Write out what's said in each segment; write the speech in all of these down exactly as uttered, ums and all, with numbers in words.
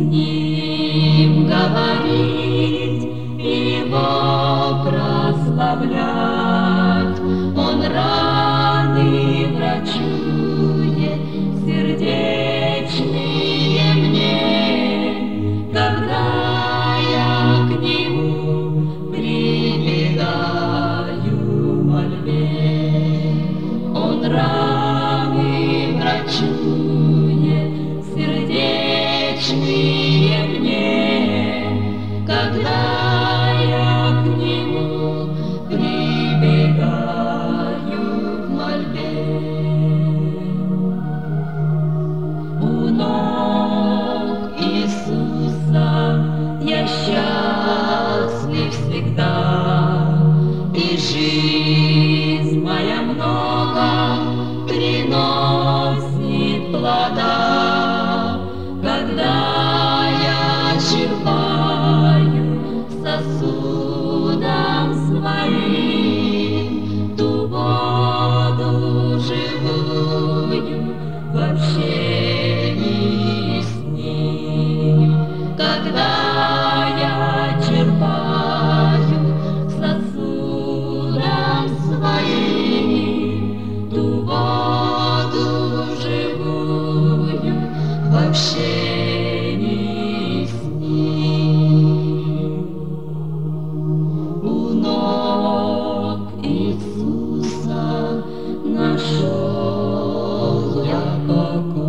ним говорить и его прославлять. Он раны врачует, сердечные мне, когда я к нему прибегаю в мольбе. Он раны врачует, сердечные мне, когда я к нему прибегаю в мольбе. У ног Иисуса я счастлив всегда, и жизнь моя много приносит плода, когда я черпаю сосудом своим ту воду живую в общении с ним. Когда я черпаю сосудом своим ту воду живую в общении с ним. У ног Иисуса нашел я покой.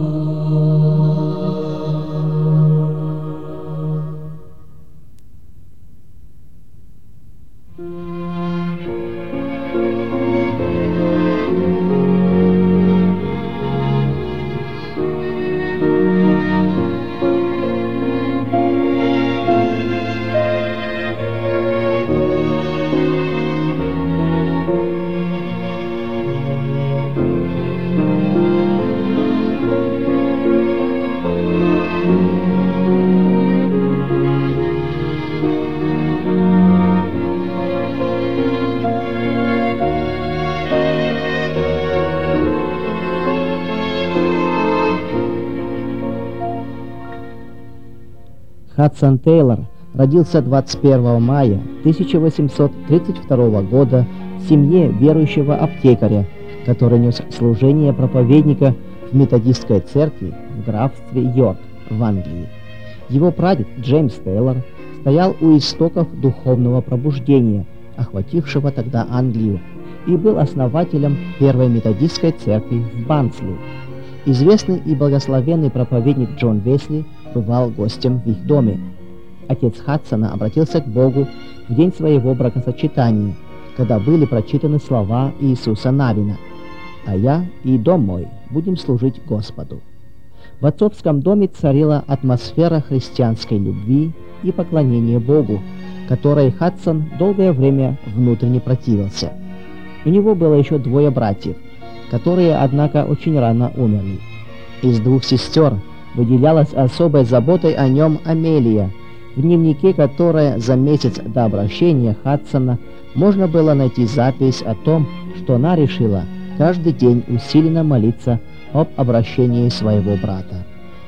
Хадсон Тейлор родился двадцать первого мая тысяча восемьсот тридцать второго года в семье верующего аптекаря, который нес служение проповедника в методистской церкви в графстве Йорк в Англии. Его прадед Джеймс Тейлор стоял у истоков духовного пробуждения, охватившего тогда Англию, и был основателем первой методистской церкви в Бансли. Известный и благословенный проповедник Джон Весли бывал гостем в их доме. Отец Хадсона обратился к Богу в день своего бракосочетания, когда были прочитаны слова Иисуса Навина: «А я и дом мой будем служить Господу». В отцовском доме царила атмосфера христианской любви и поклонения Богу, которой Хадсон долгое время внутренне противился. У него было еще двое братьев, которые, однако, очень рано умерли. Из двух сестер выделялась особой заботой о нем Амелия, в дневнике которой за месяц до обращения Хадсона можно было найти запись о том, что она решила каждый день усиленно молиться об обращении своего брата.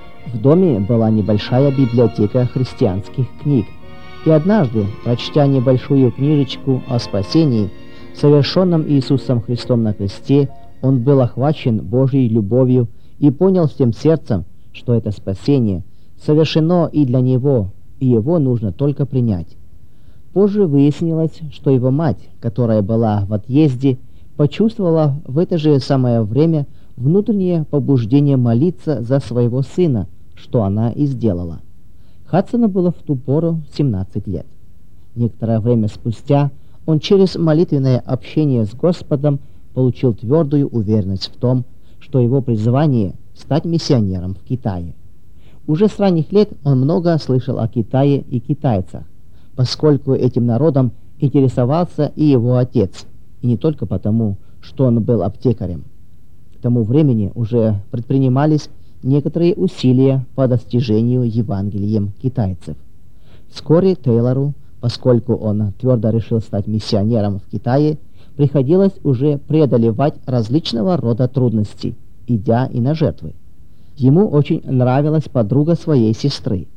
В доме была небольшая библиотека христианских книг, и однажды, прочтя небольшую книжечку о спасении, совершенном Иисусом Христом на кресте, он был охвачен Божьей любовью и понял всем сердцем, что это спасение совершено и для него, и его нужно только принять. Позже выяснилось, что его мать, которая была в отъезде, почувствовала в это же самое время внутреннее побуждение молиться за своего сына, что она и сделала. Хадсону было в ту пору семнадцать лет. Некоторое время спустя он через молитвенное общение с Господом получил твердую уверенность в том, что его призвание – стать миссионером в Китае. Уже с ранних лет он много слышал о Китае и китайцах, поскольку этим народом интересовался и его отец, и не только потому, что он был аптекарем. К тому времени уже предпринимались некоторые усилия по достижению Евангелием китайцев. Вскоре Тейлору, поскольку он твердо решил стать миссионером в Китае, приходилось уже преодолевать различного рода трудности, идя и на жертвы. Ему очень нравилась подруга своей сестры.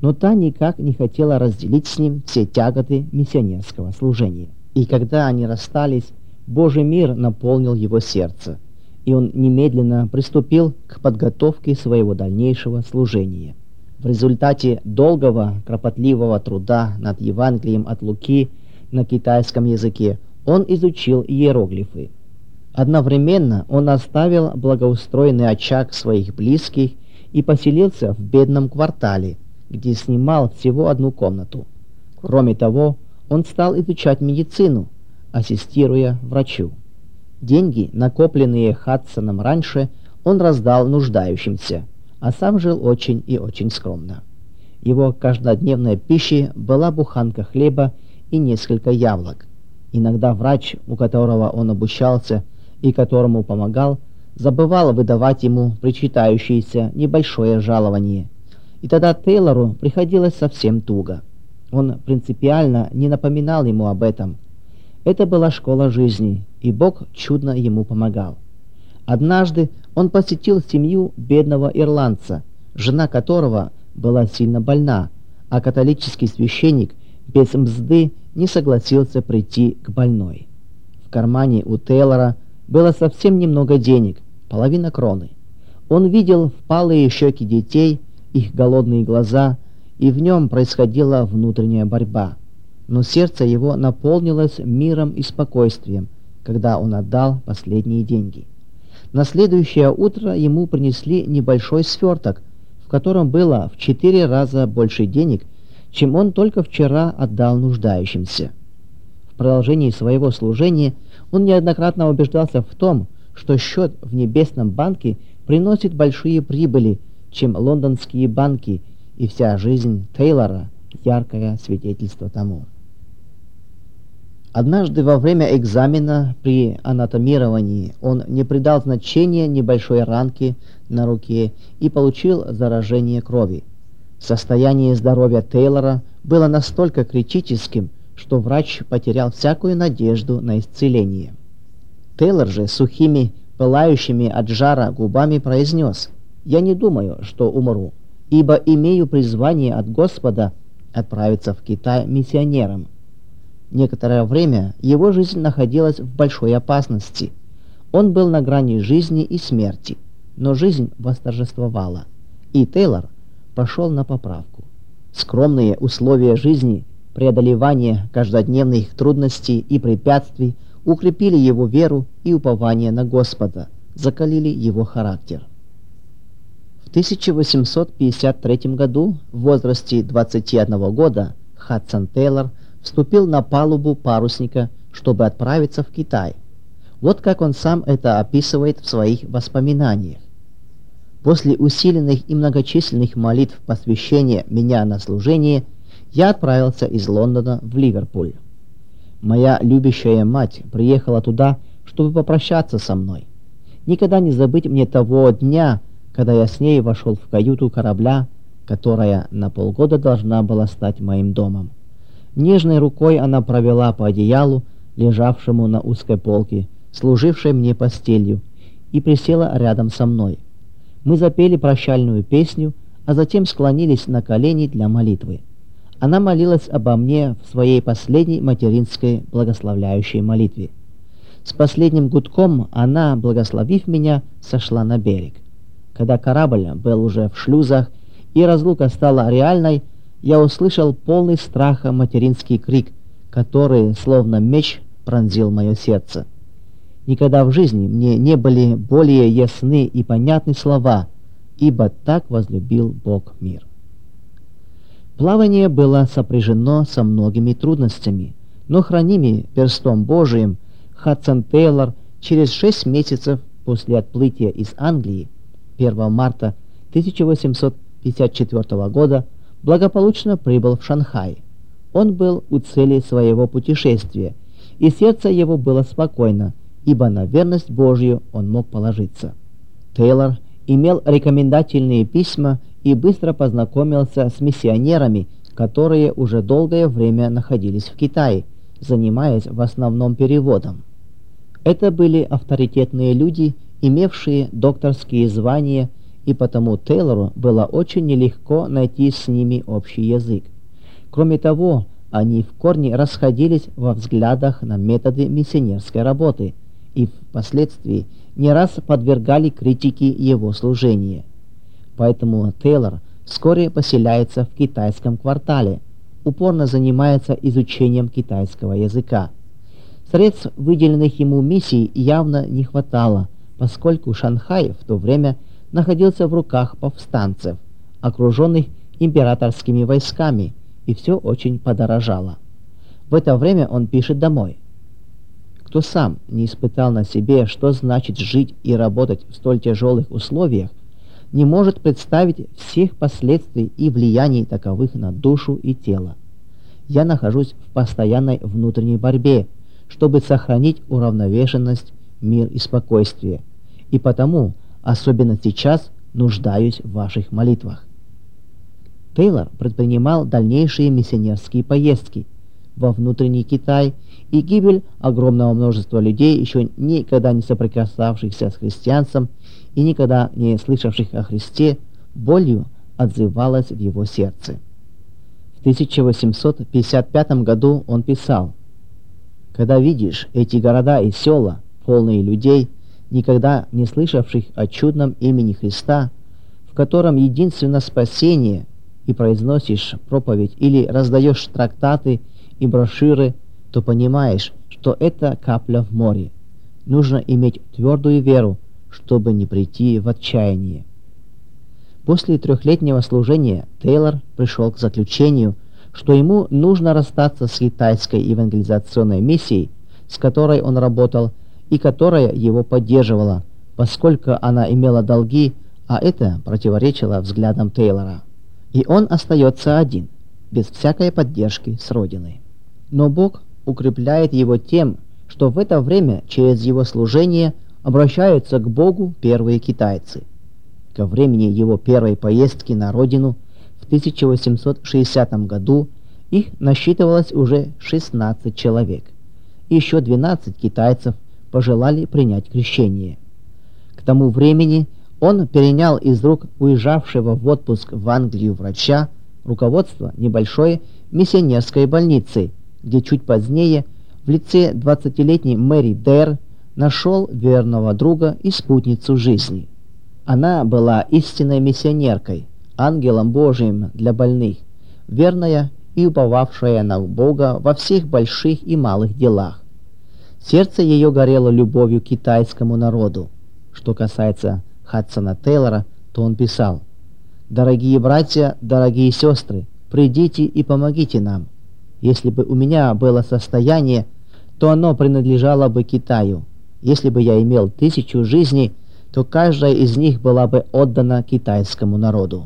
но та никак не хотела разделить с ним все тяготы миссионерского служения. И когда они расстались, Божий мир наполнил его сердце, и он немедленно приступил к подготовке своего дальнейшего служения. В результате долгого, кропотливого труда над Евангелием от Луки на китайском языке он изучил иероглифы. Одновременно он оставил благоустроенный очаг своих близких и поселился в бедном квартале, где снимал всего одну комнату. Кроме того, он стал изучать медицину, ассистируя врачу. Деньги, накопленные Хадсоном раньше, он раздал нуждающимся, а сам жил очень и очень скромно. Его каждодневной пищей была буханка хлеба и несколько яблок. Иногда врач, у которого он обучался и которому помогал, забывал выдавать ему причитающееся небольшое жалование, и тогда Тейлору приходилось совсем туго. Он принципиально не напоминал ему об этом. Это была школа жизни, и Бог чудно ему помогал. Однажды он посетил семью бедного ирландца, жена которого была сильно больна, а католический священник без мзды не согласился прийти к больной. В кармане у Тейлора было совсем немного денег, половина кроны. Он видел впалые щеки детей, их голодные глаза, и в нем происходила внутренняя борьба. Но сердце его наполнилось миром и спокойствием, когда он отдал последние деньги. На следующее утро ему принесли небольшой сверток, в котором было в четыре раза больше денег, чем он только вчера отдал нуждающимся. В продолжении своего служения он неоднократно убеждался в том, что счет в небесном банке приносит большие прибыли, чем лондонские банки, и вся жизнь Тейлора – яркое свидетельство тому. Однажды во время экзамена при анатомировании он не придал значения небольшой ранке на руке и получил заражение крови. Состояние здоровья Тейлора было настолько критическим, что врач потерял всякую надежду на исцеление. Тейлор же сухими, пылающими от жара губами произнес: «Я не думаю, что умру, ибо имею призвание от Господа отправиться в Китай миссионером». Некоторое время его жизнь находилась в большой опасности. Он был на грани жизни и смерти, но жизнь восторжествовала, и Тейлор пошел на поправку. Скромные условия жизни, преодолевание каждодневных трудностей и препятствий укрепили его веру и упование на Господа, закалили его характер. В тысяча восемьсот пятьдесят третьем году, в возрасте двадцати одного года, Хадсон Тейлор вступил на палубу парусника, чтобы отправиться в Китай. Вот как он сам это описывает в своих воспоминаниях. «После усиленных и многочисленных молитв посвящения меня на служение, я отправился из Лондона в Ливерпуль. Моя любящая мать приехала туда, чтобы попрощаться со мной. Никогда не забыть мне того дня, когда я с ней вошел в каюту корабля, которая на полгода должна была стать моим домом. Нежной рукой она провела по одеялу, лежавшему на узкой полке, служившей мне постелью, и присела рядом со мной. Мы запели прощальную песню, а затем склонились на колени для молитвы. Она молилась обо мне в своей последней материнской благословляющей молитве. С последним гудком она, благословив меня, сошла на берег. Когда корабль был уже в шлюзах и разлука стала реальной, я услышал полный страха материнский крик, который, словно меч, пронзил мое сердце. Никогда в жизни мне не были более ясны и понятны слова, ибо так возлюбил Бог мир. Плавание было сопряжено со многими трудностями, но хранимый перстом Божиим Хадсон Тейлор через шесть месяцев после отплытия из Англии, первого марта тысяча восемьсот пятьдесят четвёртого года, благополучно прибыл в Шанхай. Он был у цели своего путешествия, и сердце его было спокойно, ибо на верность Божью он мог положиться. Тейлор имел рекомендательные письма и быстро познакомился с миссионерами, которые уже долгое время находились в Китае, занимаясь в основном переводом. Это были авторитетные люди, имевшие докторские звания и потому Тейлору было очень нелегко найти с ними общий язык. Кроме того, они в корне расходились во взглядах на методы миссионерской работы и впоследствии не раз подвергали критике его служения. Поэтому Тейлор вскоре поселяется в китайском квартале, упорно занимается изучением китайского языка. Средств, выделенных ему миссией, явно не хватало, поскольку Шанхай в то время находился в руках повстанцев, окруженных императорскими войсками, и все очень подорожало. В это время он пишет домой: «Кто сам не испытал на себе, что значит жить и работать в столь тяжелых условиях, не может представить всех последствий и влияний таковых на душу и тело. Я нахожусь в постоянной внутренней борьбе, чтобы сохранить уравновешенность, мир и спокойствие, и потому, особенно сейчас, нуждаюсь в ваших молитвах». Тейлор предпринимал дальнейшие миссионерские поездки во внутренний Китай, и гибель огромного множества людей, еще никогда не соприкасавшихся с христианством и никогда не слышавших о Христе, болью отзывалась в его сердце. В тысяча восемьсот пятьдесят пятом году он писал: «Когда видишь эти города и села, полные людей, никогда не слышавших о чудном имени Христа, в котором единственно спасение, и произносишь проповедь или раздаешь трактаты и брошюры, то понимаешь, что это капля в море. Нужно иметь твердую веру, чтобы не прийти в отчаяние». После трехлетнего служения Тейлор пришел к заключению, что ему нужно расстаться с китайской евангелизационной миссией, с которой он работал и которая его поддерживала, поскольку она имела долги, а это противоречило взглядам Тейлора. И он остается один, без всякой поддержки с родины. Но Бог укрепляет его тем, что в это время через его служение обращаются к Богу первые китайцы. Ко времени его первой поездки на родину в тысяча восемьсот шестидесятом году их насчитывалось уже шестнадцать человек. Еще двенадцать китайцев пожелали принять крещение. К тому времени он перенял из рук уезжавшего в отпуск в Англию врача руководство небольшой миссионерской больницы, где чуть позднее в лице двадцатилетней Мэри Дейр нашел верного друга и спутницу жизни. Она была истинной миссионеркой, ангелом Божиим для больных, верная и уповавшая на Бога во всех больших и малых делах. Сердце ее горело любовью к китайскому народу. Что касается Хадсона Тейлора, то он писал: «Дорогие братья, дорогие сестры, придите и помогите нам. Если бы у меня было состояние, то оно принадлежало бы Китаю. Если бы я имел тысячу жизней, то каждая из них была бы отдана китайскому народу».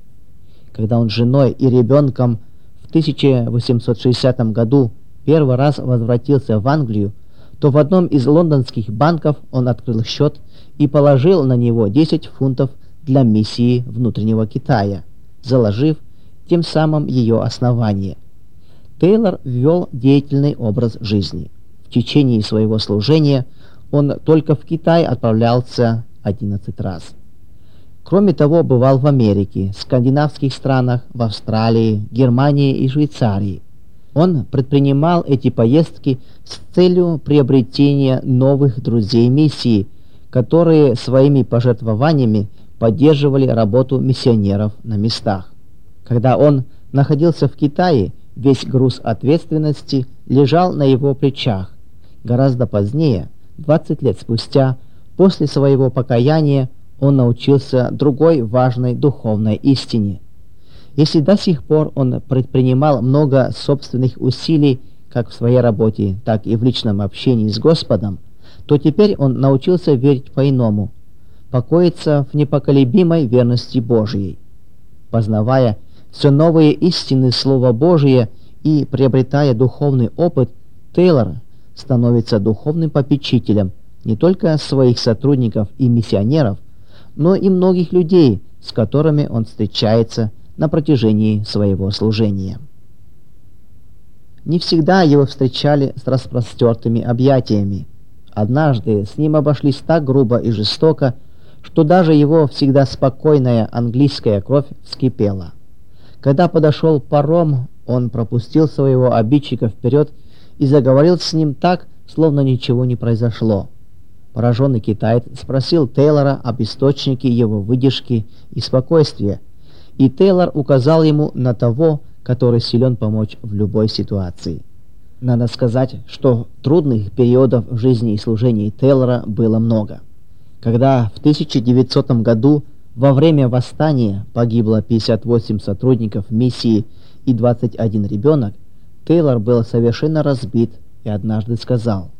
Когда он с женой и ребенком в тысяча восемьсот шестидесятом году первый раз возвратился в Англию, то в одном из лондонских банков он открыл счет и положил на него десять фунтов для миссии внутреннего Китая, заложив тем самым ее основание. Тейлор ввел деятельный образ жизни. В течение своего служения он только в Китай отправлялся одиннадцать раз. Кроме того, бывал в Америке, скандинавских странах, в Австралии, Германии и Швейцарии. Он предпринимал эти поездки с целью приобретения новых друзей миссии, которые своими пожертвованиями поддерживали работу миссионеров на местах. Когда он находился в Китае, весь груз ответственности лежал на его плечах. Гораздо позднее, двадцать лет спустя, после своего покаяния, он научился другой важной духовной истине. Если до сих пор он предпринимал много собственных усилий как в своей работе, так и в личном общении с Господом, то теперь он научился верить по-иному, покоиться в непоколебимой верности Божьей. Познавая все новые истины Слова Божия и приобретая духовный опыт, Тейлор становится духовным попечителем не только своих сотрудников и миссионеров, но и многих людей, с которыми он встречается на протяжении своего служения. Не всегда его встречали с распростертыми объятиями. Однажды с ним обошлись так грубо и жестоко, что даже его всегда спокойная английская кровь вскипела. Когда подошел паром, он пропустил своего обидчика вперед и заговорил с ним так, словно ничего не произошло. Пораженный китаец спросил Тейлора об источнике его выдержки и спокойствия, и Тейлор указал ему на того, который силен помочь в любой ситуации. Надо сказать, что трудных периодов в жизни и служении Тейлора было много. Когда в тысяча девятисотом году во время восстания погибло пятьдесят восемь сотрудников миссии и двадцать один ребенок, Тейлор был совершенно разбит и однажды сказал: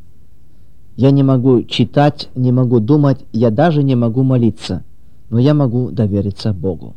«Я не могу читать, не могу думать, я даже не могу молиться, но я могу довериться Богу».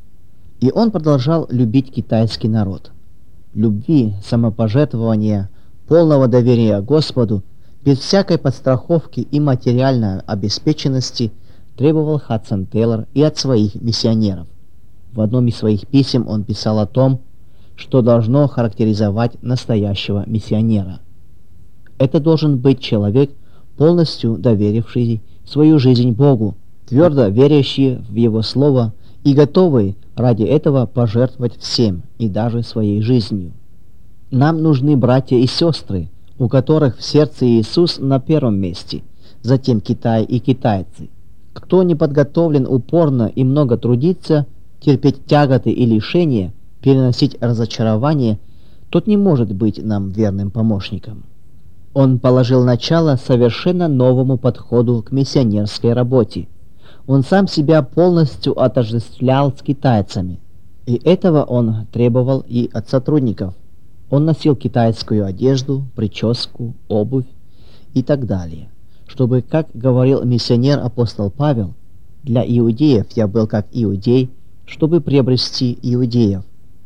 И он продолжал любить китайский народ. Любви, самопожертвования, полного доверия Господу, без всякой подстраховки и материальной обеспеченности требовал Хадсон Тейлор и от своих миссионеров. В одном из своих писем он писал о том, что должно характеризовать настоящего миссионера. Это должен быть человек, полностью доверивший свою жизнь Богу, твердо верящий в Его Слово и готовый ради этого пожертвовать всем и даже своей жизнью. Нам нужны братья и сестры, у которых в сердце Иисус на первом месте, затем Китай и китайцы. Кто не подготовлен упорно и много трудиться, терпеть тяготы и лишения, переносить разочарование, тот не может быть нам верным помощником. Он положил начало совершенно новому подходу к миссионерской работе. Он сам себя полностью отождествлял с китайцами, и этого он требовал и от сотрудников. Он носил китайскую одежду, прическу, обувь и так далее, чтобы, как говорил миссионер апостол Павел, для иудеев я был как иудей, чтобы приобрести иудеев.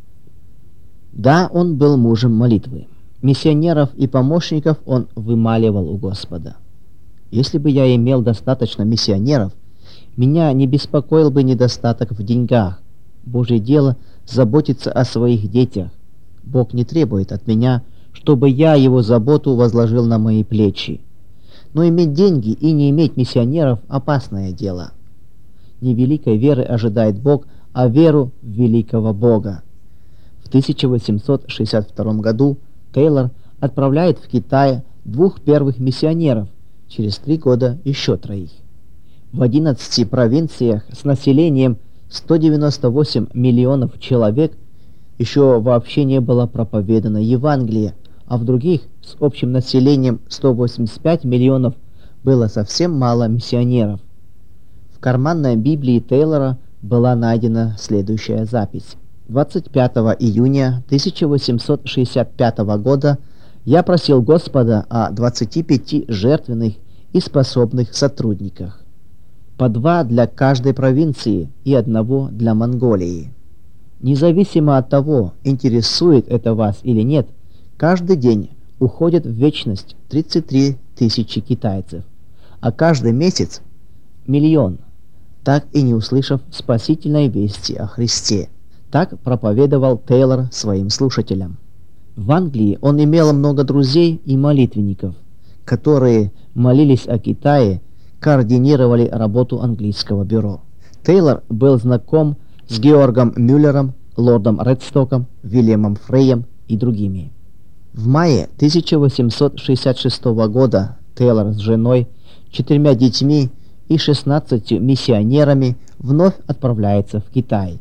Да, он был мужем молитвы. Миссионеров и помощников он вымаливал у Господа. Если бы я имел достаточно миссионеров, меня не беспокоил бы недостаток в деньгах. Божье дело заботиться о своих детях. Бог не требует от меня, чтобы я его заботу возложил на мои плечи. Но иметь деньги и не иметь миссионеров – опасное дело. Не великой веры ожидает Бог, а веру в великого Бога. В тысяча восемьсот шестьдесят втором году Тейлор отправляет в Китай двух первых миссионеров, через три года еще троих. В одиннадцати провинциях с населением сто девяносто восемь миллионов человек еще вообще не было проповедано Евангелие, а в других с общим населением сто восемьдесят пять миллионов было совсем мало миссионеров. В карманной Библии Тейлора была найдена следующая запись. двадцать пятого июня тысяча восемьсот шестьдесят пятого года я просил Господа о двадцати пяти жертвенных и способных сотрудниках. По два для каждой провинции и одного для Монголии. Независимо от того, интересует это вас или нет, каждый день уходит в вечность тридцать три тысячи китайцев, а каждый месяц миллион, так и не услышав спасительной вести о Христе. Так проповедовал Тейлор своим слушателям. В Англии он имел много друзей и молитвенников, которые молились о Китае, координировали работу английского бюро. Тейлор был знаком с Георгом Мюллером, лордом Редстоком, Вильямом Фрейем и другими. В мае тысяча восемьсот шестьдесят шестого года Тейлор с женой, четырьмя детьми и шестнадцатью миссионерами вновь отправляется в Китай.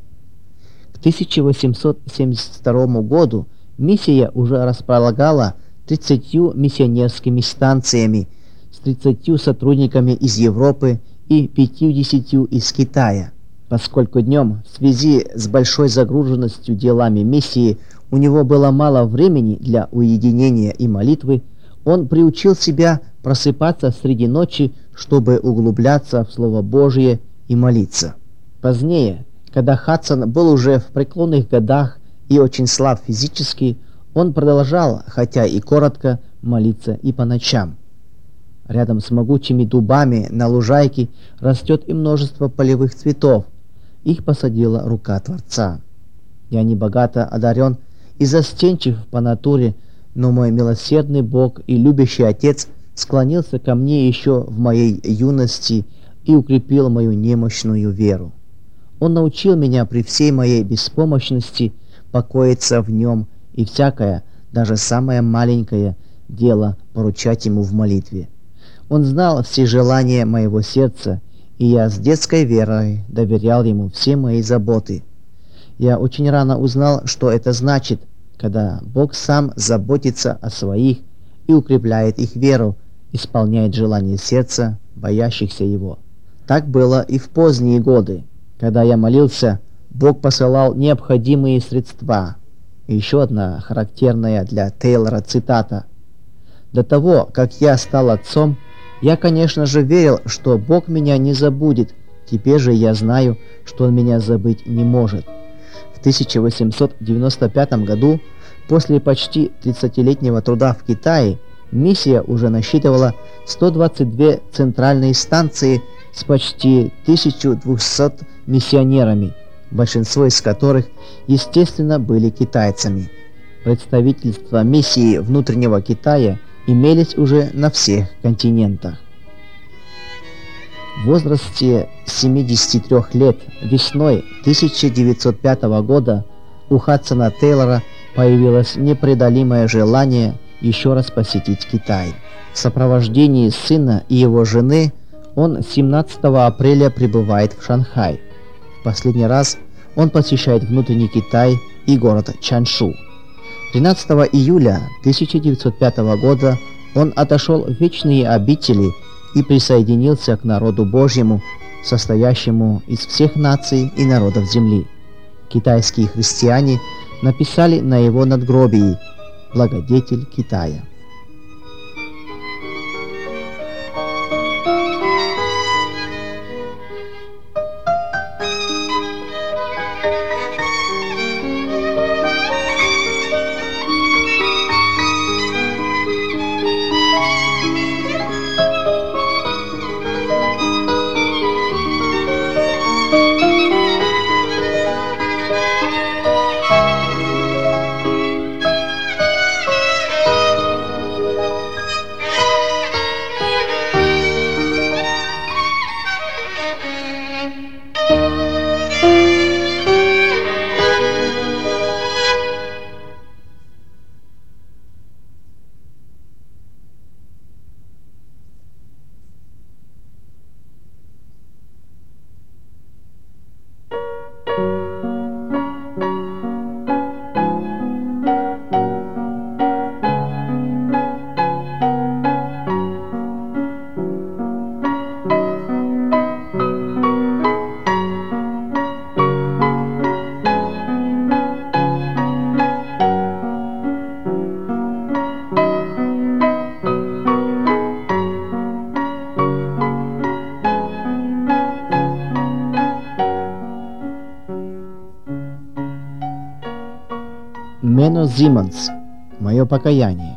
К тысяча восемьсот семьдесят второму году миссия уже располагала тридцатью миссионерскими станциями с тридцатью сотрудниками из Европы и пятьюдесятью из Китая. Поскольку днем в связи с большой загруженностью делами миссии у него было мало времени для уединения и молитвы, он приучил себя просыпаться среди ночи, чтобы углубляться в Слово Божие и молиться. Позднее, когда Хадсон был уже в преклонных годах и очень слаб физически, он продолжал, хотя и коротко, молиться и по ночам. Рядом с могучими дубами на лужайке растет и множество полевых цветов. Их посадила рука Творца. Я не богато одарен и застенчив по натуре, но мой милосердный Бог и любящий Отец склонился ко мне еще в моей юности и укрепил мою немощную веру. Он научил меня при всей моей беспомощности покоиться в Нем и всякое, даже самое маленькое дело поручать Ему в молитве. Он знал все желания моего сердца, и я с детской верой доверял Ему все мои заботы. Я очень рано узнал, что это значит, когда Бог сам заботится о своих и укрепляет их веру, исполняет желания сердца, боящихся Его. Так было и в поздние годы. Когда я молился, Бог посылал необходимые средства. И еще одна характерная для Тейлора цитата. «До того, как я стал отцом, я, конечно же, верил, что Бог меня не забудет. Теперь же я знаю, что Он меня забыть не может». В тысяча восемьсот девяносто пятом году, после почти тридцатилетнего труда в Китае, миссия уже насчитывала сто двадцать две центральные станции с почти тысячей двумястами миссионерами, большинство из которых, естественно, были китайцами. Представительства миссии внутреннего Китая имелись уже на всех континентах. В возрасте семидесяти трёх лет весной тысяча девятьсот пятого года у Хадсона Тейлора появилось непреодолимое желание еще раз посетить Китай. В сопровождении сына и его жены он семнадцатого апреля прибывает в Шанхай. В последний раз он посещает внутренний Китай и город Чаншу. тринадцатого июля тысяча девятьсот пятого года он отошел в вечные обители и присоединился к народу Божьему, состоящему из всех наций и народов земли. Китайские христиане написали на его надгробии «Благодетель Китая». Мено Зиманс. Мое покаяние.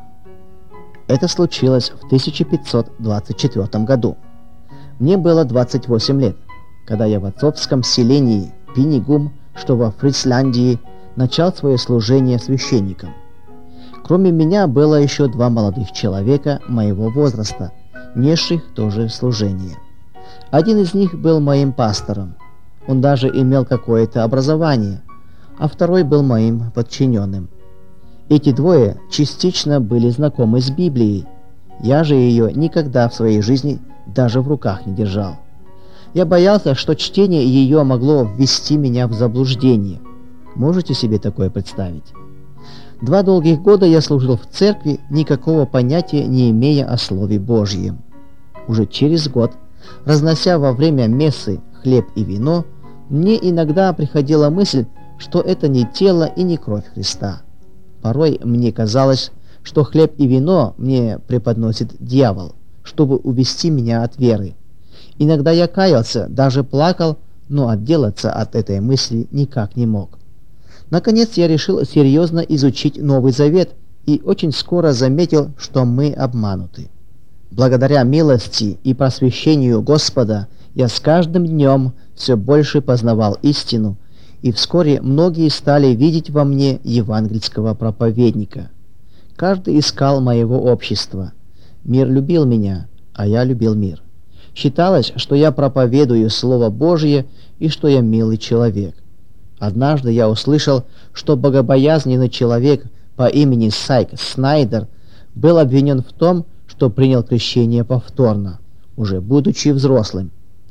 Это случилось в тысяча пятьсот двадцать четвёртом году. Мне было двадцать восемь лет, когда я в отцовском селении Пинигум, что во Фрисландии, начал свое служение священником. Кроме меня было еще два молодых человека моего возраста, несших тоже служение. Один из них был моим пастором. Он даже имел какое-то образование, а второй был моим подчиненным. Эти двое частично были знакомы с Библией. Я же ее никогда в своей жизни даже в руках не держал. Я боялся, что чтение ее могло ввести меня в заблуждение. Можете себе такое представить? Два долгих года я служил в церкви, никакого понятия не имея о Слове Божьем. Уже через год, разнося во время мессы хлеб и вино, мне иногда приходила мысль, что это не тело и не кровь Христа. Порой мне казалось, что хлеб и вино мне преподносит дьявол, чтобы увести меня от веры. Иногда я каялся, даже плакал, но отделаться от этой мысли никак не мог. Наконец я решил серьезно изучить Новый Завет и очень скоро заметил, что мы обмануты. Благодаря милости и просвещению Господа я с каждым днем все больше познавал истину, и вскоре многие стали видеть во мне евангельского проповедника. Каждый искал моего общества. Мир любил меня, а я любил мир. Считалось, что я проповедую Слово Божье и что я милый человек. Однажды я услышал, что богобоязненный человек по имени Сайк Снайдер был обвинен в том, что принял крещение повторно, уже будучи взрослым.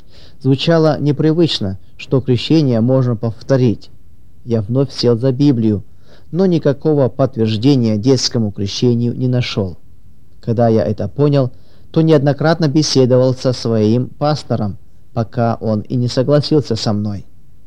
Звучало непривычно, что крещение можно повторить. Я вновь сел за Библию, но никакого подтверждения детскому крещению не нашел. Когда я это понял, то неоднократно беседовал со своим пастором, пока он и не согласился со мной.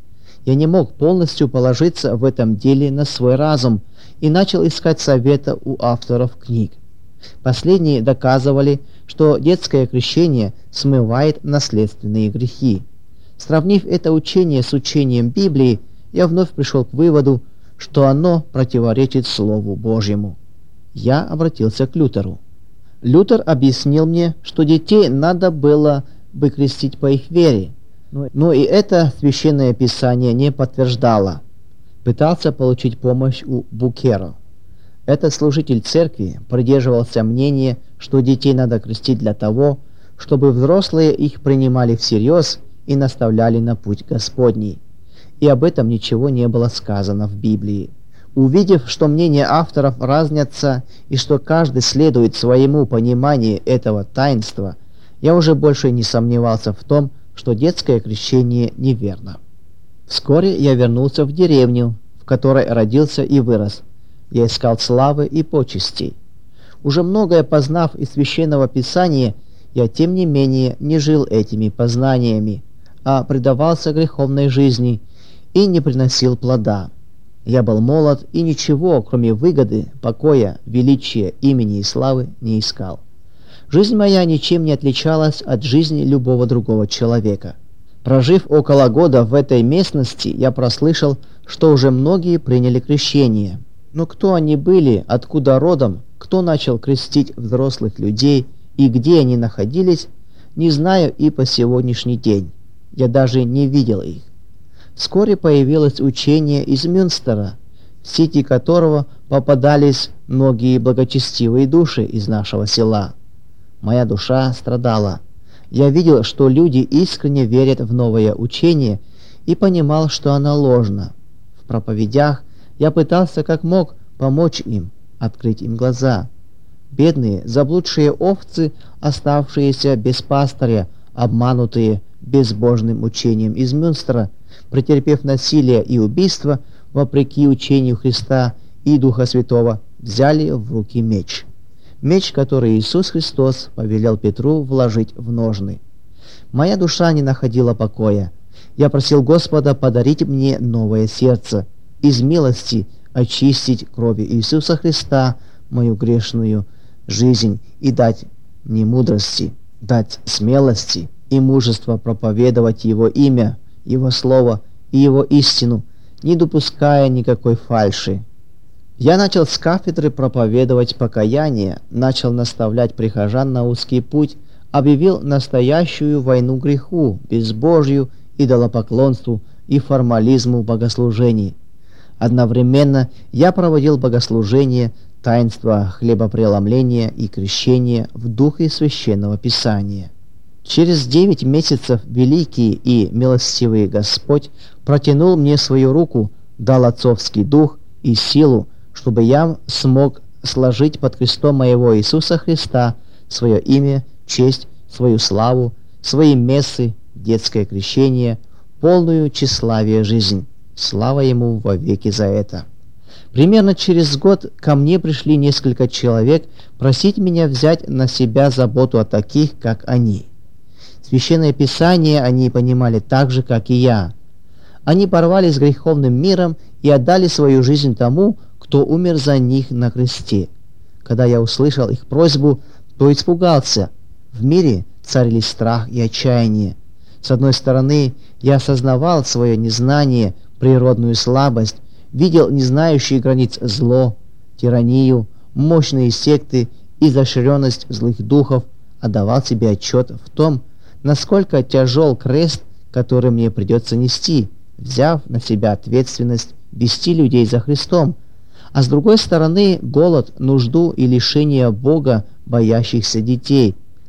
Я не мог полностью положиться в этом деле на свой разум и начал искать совета у авторов книг. Последние доказывали, что детское крещение смывает наследственные грехи. Сравнив это учение с учением Библии, я вновь пришел к выводу, что оно противоречит Слову Божьему. Я обратился к Лютеру. Лютер объяснил мне, что детей надо было бы крестить по их вере, но и это Священное Писание не подтверждало. Пытался получить помощь у Букеро. Этот служитель церкви придерживался мнения, что детей надо крестить для того, чтобы взрослые их принимали всерьез и наставляли на путь Господний. И об этом ничего не было сказано в Библии. Увидев, что мнения авторов разнятся и что каждый следует своему пониманию этого таинства, я уже больше не сомневался в том, что детское крещение неверно. Вскоре я вернулся в деревню, в которой родился и вырос. Я искал славы и почестей. Уже многое познав из Священного Писания, я тем не менее не жил этими познаниями, а предавался греховной жизни и не приносил плода. Я был молод и ничего, кроме выгоды, покоя, величия, имени и славы, не искал. Жизнь моя ничем не отличалась от жизни любого другого человека. Прожив около года в этой местности, я прослышал, что уже многие приняли крещение. Но кто они были, откуда родом, кто начал крестить взрослых людей и где они находились, не знаю и по сегодняшний день. Я даже не видел их. Вскоре появилось учение из Мюнстера, в сети которого попадались многие благочестивые души из нашего села. Моя душа страдала. Я видел, что люди искренне верят в новое учение и понимал, что оно ложно. В проповедях я пытался как мог помочь им, открыть им глаза. Бедные, заблудшие овцы, оставшиеся без пастыря, обманутые безбожным учением из Мюнстера, претерпев насилие и убийство, вопреки учению Христа и Духа Святого, взяли в руки меч. Меч, который Иисус Христос повелел Петру вложить в ножны. Моя душа не находила покоя. Я просил Господа подарить мне новое сердце, из милости очистить кровью Иисуса Христа мою грешную жизнь и дать мне мудрости, дать смелости и мужество проповедовать Его имя, Его Слово и Его истину, не допуская никакой фальши. Я начал с кафедры проповедовать покаяние, начал наставлять прихожан на узкий путь, объявил настоящую войну греху, безбожью, идолопоклонству и формализму богослужений. Одновременно я проводил богослужение, таинства хлебопреломления и крещения в духе Священного Писания. Через девять месяцев великий и милостивый Господь протянул мне свою руку, дал отцовский дух и силу, чтобы я смог сложить под крестом моего Иисуса Христа свое имя, честь, свою славу, свои мессы, детское крещение, полную тщеславие жизнь. Слава Ему вовеки за это. Примерно через год ко мне пришли несколько человек просить меня взять на себя заботу о таких, как они. Священное Писание они понимали так же, как и я. Они порвали с греховным миром и отдали свою жизнь тому, кто умер за них на кресте. Когда я услышал их просьбу, то испугался. В мире царили страх и отчаяние. С одной стороны, я осознавал свое незнание, природную слабость, видел не знающие границ зло, тиранию, мощные секты, изощренность злых духов, отдавал себе отчет в том, насколько тяжел крест, который мне придется нести, взяв на себя ответственность вести людей за Христом, а с другой стороны голод, нужду и лишение Бога боящихся детей,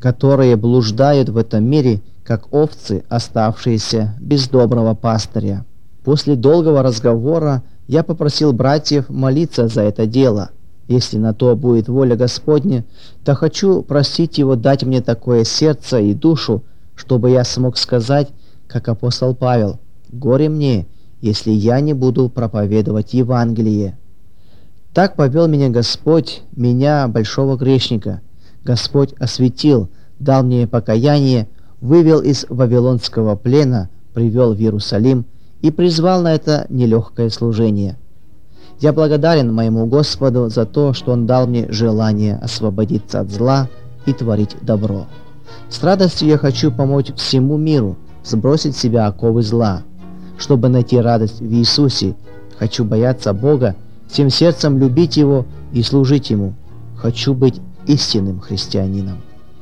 которые блуждают в этом мире, как овцы, оставшиеся без доброго пастыря. После долгого разговора я попросил братьев молиться за это дело. Если на то будет воля Господня, то хочу просить Его дать мне такое сердце и душу, чтобы я смог сказать, как апостол Павел: «Горе мне, если я не буду проповедовать Евангелие». Так повел меня Господь, меня, большого грешника. Господь осветил, дал мне покаяние, вывел из вавилонского плена, привел в Иерусалим и призвал на это нелегкое служение. Я благодарен моему Господу за то, что Он дал мне желание освободиться от зла и творить добро. С радостью я хочу помочь всему миру сбросить с себя оковы зла. Чтобы найти радость в Иисусе, хочу бояться Бога, всем сердцем любить Его и служить Ему. Хочу быть истинным христианином.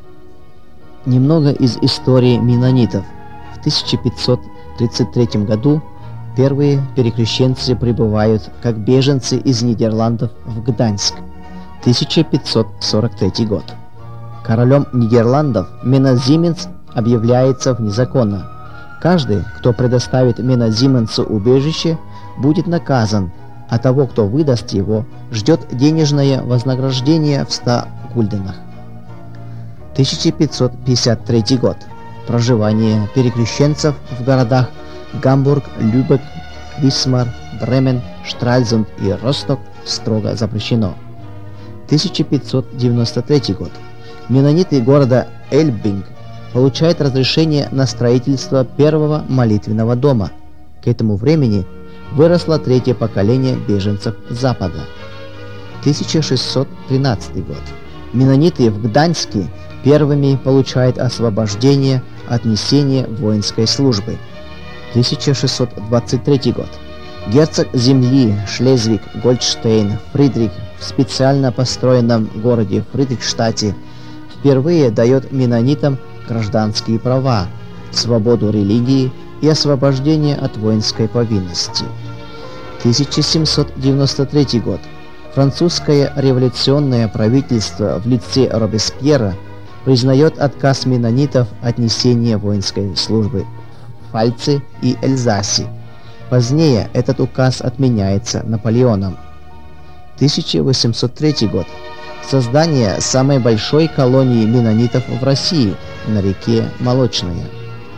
Немного из истории менонитов. В тысяча пятьсот тридцать третьем году первые перекрещенцы прибывают как беженцы из Нидерландов в Гданьск. тысяча пятьсот сорок третий год. Королем Нидерландов Меназименс объявляется вне закона. Каждый, кто предоставит Меназименсу убежище, будет наказан, а того, кто выдаст его, ждет денежное вознаграждение в ста гульденах. тысяча пятьсот пятьдесят третий год. Проживание перекрещенцев в городах Гамбург, Любек, Висмар, Бремен, Штральзунд и Росток строго запрещено. тысяча пятьсот девяносто третий год. Менониты города Эльбинг получают разрешение на строительство первого молитвенного дома. К этому времени выросло третье поколение беженцев Запада. тысяча шестьсот тринадцатый год. Менониты в Гданьске первыми получают освобождение от несения воинской службы. тысяча шестьсот двадцать третий год. Герцог земли Шлезвиг-Гольштейн Фридрих в специально построенном городе Фридрихштадте впервые дает менонитам гражданские права, свободу религии и освобождение от воинской повинности. тысяча семьсот девяносто третий год. Французское революционное правительство в лице Робеспьера признает отказ менонитов от несения воинской службы в Пфальце и Эльзасе. Позднее этот указ отменяется Наполеоном. тысяча восемьсот третий год. Создание самой большой колонии менонитов в России на реке Молочная.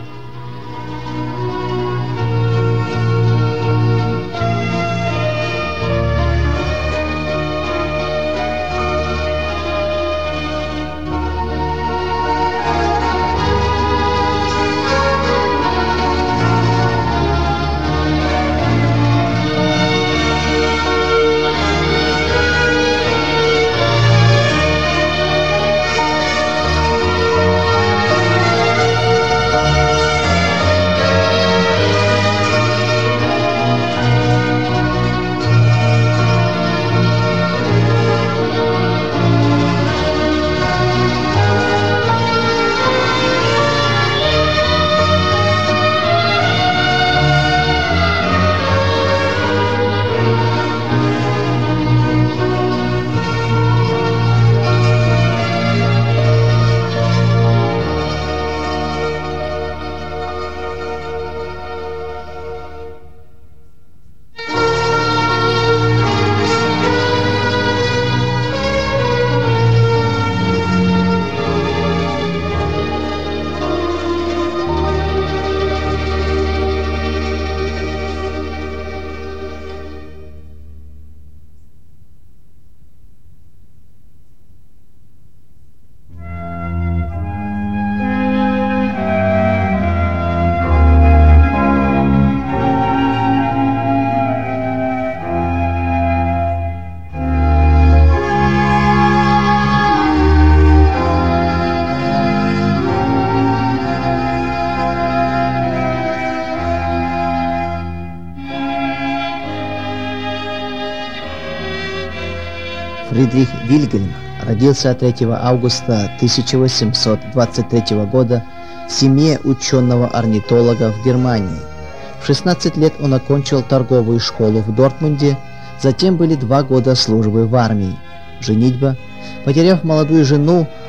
Фридрих Вильгельм родился третьего августа тысяча восемьсот двадцать третьего года в семье ученого-орнитолога в Германии. В шестнадцать лет он окончил торговую школу в Дортмунде, затем были два года службы в армии. Женитьба. Потеряв молодую жену,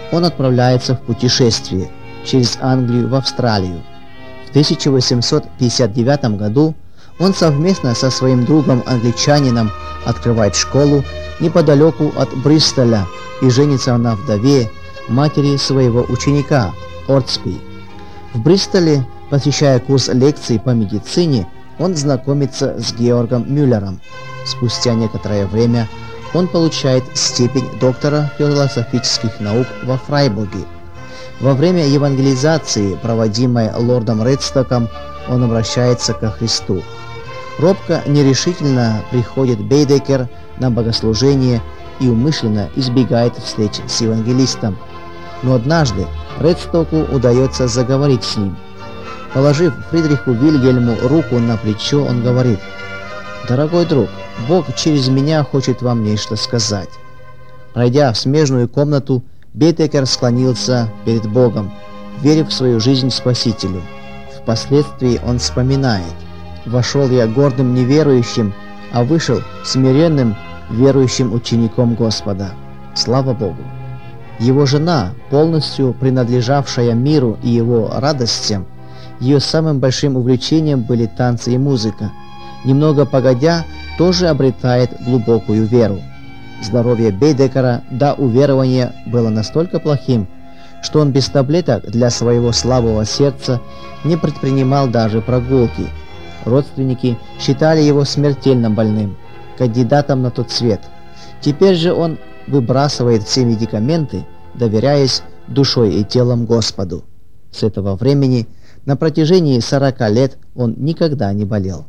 он отправляется в путешествие через Англию в Австралию. В тысяча восемьсот пятьдесят девятом году он совместно со своим другом-англичанином открывает школу неподалеку от Бристоля и женится на вдове, матери своего ученика, Ортспи. В Бристоле, посещая курс лекций по медицине, он знакомится с Георгом Мюллером. Спустя некоторое время он получает степень доктора философических наук во Фрайбурге. Во время евангелизации, проводимой лордом Редстоком, он обращается ко Христу. Робко, нерешительно приходит Бейдекер на богослужение и умышленно избегает встреч с евангелистом. Но однажды Редстоку удается заговорить с ним. Положив Фридриху Вильгельму руку на плечо, он говорит: «Дорогой друг, Бог через меня хочет вам нечто сказать». Пройдя в смежную комнату, Бейдекер склонился перед Богом, веря в свою жизнь Спасителю. Впоследствии он вспоминает: «Вошел я гордым неверующим, а вышел смиренным верующим учеником Господа». Слава Богу! Его жена, полностью принадлежавшая миру и его радостям, ее самым большим увлечением были танцы и музыка. Немного погодя, тоже обретает глубокую веру. Здоровье Бейдекера до уверования было настолько плохим, что он без таблеток для своего слабого сердца не предпринимал даже прогулки. Родственники считали его смертельно больным, кандидатом на тот свет. Теперь же он выбрасывает все медикаменты, доверяясь душой и телом Господу. С этого времени на протяжении сорока лет он никогда не болел.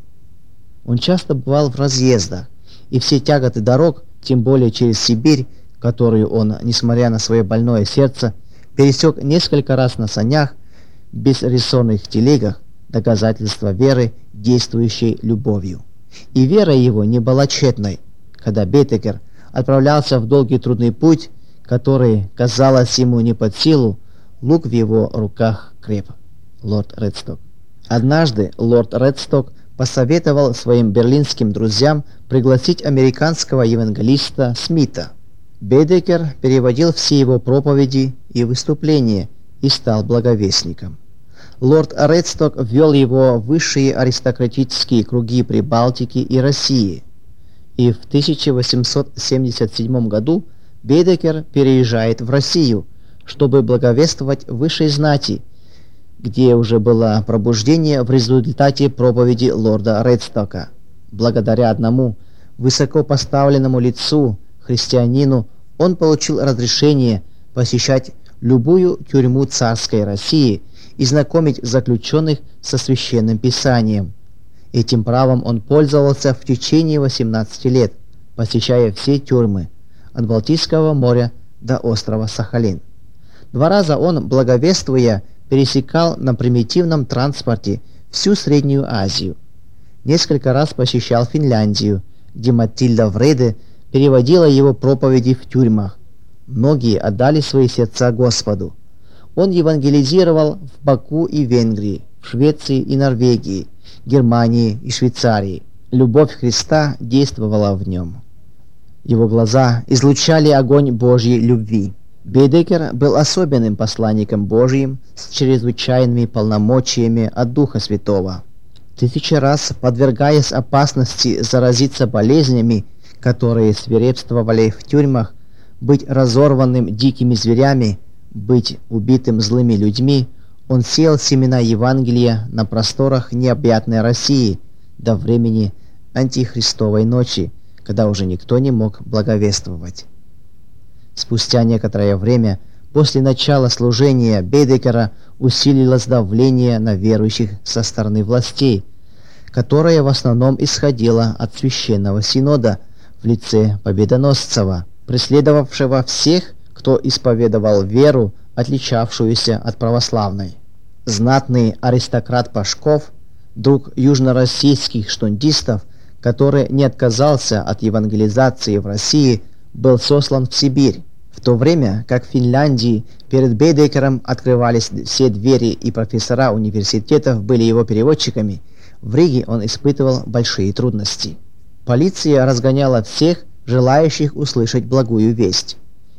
Он часто бывал в разъездах, и все тяготы дорог, тем более через Сибирь, которую он, несмотря на свое больное сердце, пересек несколько раз на санях, без рессорных телегах, доказательство веры, действующей любовью. И вера его не была тщетной. Когда Бейдекер отправлялся в долгий трудный путь, который, казалось ему не под силу, лук в его руках креп. Лорд Редсток. Однажды лорд Редсток посоветовал своим берлинским друзьям пригласить американского евангелиста Смита. Бейдекер переводил все его проповеди и выступления и стал благовестником. Лорд Редсток ввел его в высшие аристократические круги Прибалтики и России. И в тысяча восемьсот семьдесят седьмом году Бейдекер переезжает в Россию, чтобы благовествовать высшей знати, где уже было пробуждение в результате проповеди лорда Редстока. Благодаря одному высокопоставленному лицу, христианину, он получил разрешение посещать любую тюрьму царской России и знакомить заключенных со священным писанием. Этим правом он пользовался в течение восемнадцати лет, посещая все тюрьмы, от Балтийского моря до острова Сахалин. Два раза он, благовествуя, пересекал на примитивном транспорте всю Среднюю Азию. Несколько раз посещал Финляндию, где Матильда Вреде переводила его проповеди в тюрьмах. Многие отдали свои сердца Господу. Он евангелизировал в Баку и Венгрии, в Швеции и Норвегии, Германии и Швейцарии. Любовь Христа действовала в нем. Его глаза излучали огонь Божьей любви. Бейдекер был особенным посланником Божьим с чрезвычайными полномочиями от Духа Святого. Тысячи раз подвергаясь опасности заразиться болезнями, которые свирепствовали в тюрьмах, быть разорванным дикими зверями, быть убитым злыми людьми, он сеял семена Евангелия на просторах необъятной России до времени антихристовой ночи, когда уже никто не мог благовествовать. Спустя некоторое время, после начала служения Бейдекера, усилилось давление на верующих со стороны властей, которое в основном исходило от Священного Синода в лице Победоносцева, преследовавшего всех, кто исповедовал веру, отличавшуюся от православной. Знатный аристократ Пашков, друг южнороссийских штундистов, который не отказался от евангелизации в России, был сослан в Сибирь, в то время как в Финляндии перед Бейдекером открывались все двери и профессора университетов были его переводчиками. В Риге он испытывал большие трудности. Полиция разгоняла всех, желающих услышать благую весть.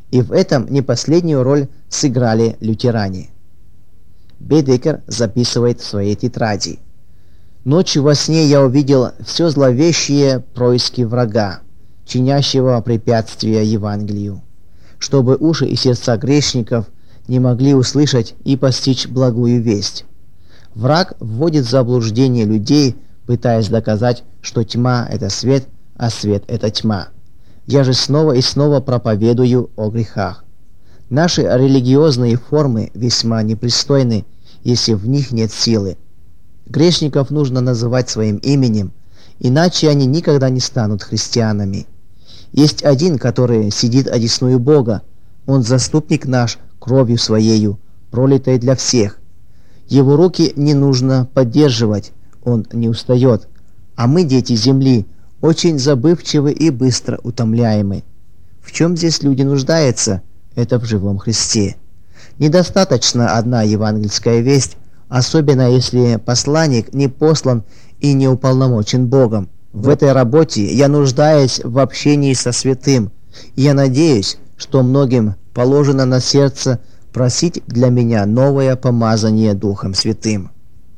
И в этом не последнюю роль сыграли лютеране. Бедекер записывает в своей тетради: «Ночью во сне я увидел все зловещие происки врага, чинящего препятствия Евангелию, чтобы уши и сердца грешников не могли услышать и постичь благую весть. Враг вводит в заблуждение людей, пытаясь доказать, что тьма – это свет, а свет – это тьма. Я же снова и снова проповедую о грехах. Наши религиозные формы весьма непристойны, если в них нет силы. Грешников нужно называть своим именем, иначе они никогда не станут христианами. Есть один, который сидит одесную Бога. Он заступник наш кровью своею, пролитой для всех. Его руки не нужно поддерживать, он не устает. А мы, дети земли, очень забывчивы и быстро утомляемы. В чем здесь люди нуждаются? Это в живом Христе. Недостаточно одна евангельская весть, особенно если посланник не послан и не уполномочен Богом. В этой работе я нуждаюсь в общении со святым, и я надеюсь, что многим положено на сердце просить для меня новое помазание Духом Святым.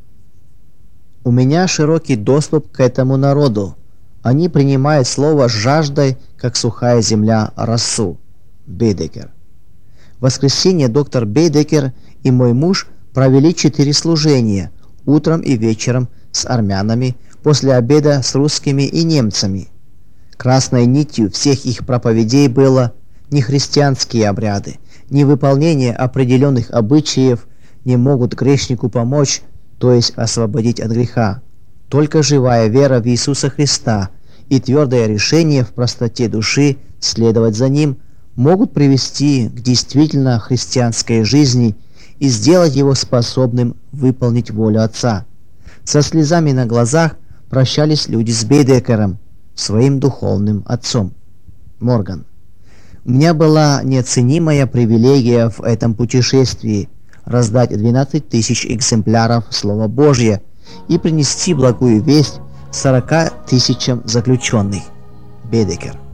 У меня широкий доступ к этому народу. Они принимают слово с жаждой, как сухая земля росу. Бедекер. В воскресенье доктор Бедекер и мой муж провели четыре служения, утром и вечером с армянами, после обеда с русскими и немцами. Красной нитью всех их проповедей было: не христианские обряды, ни выполнение определенных обычаев не могут грешнику помочь, то есть освободить от греха. Только живая вера в Иисуса Христа и твердое решение в простоте души следовать за Ним могут привести к действительно христианской жизни и сделать его способным выполнить волю Отца. Со слезами на глазах прощались люди с Бедекером, своим духовным отцом. Морган. У меня была неоценимая привилегия в этом путешествии раздать двенадцать тысяч экземпляров Слова Божия и принести благую весть сорока тысячам заключенных. Бедекер.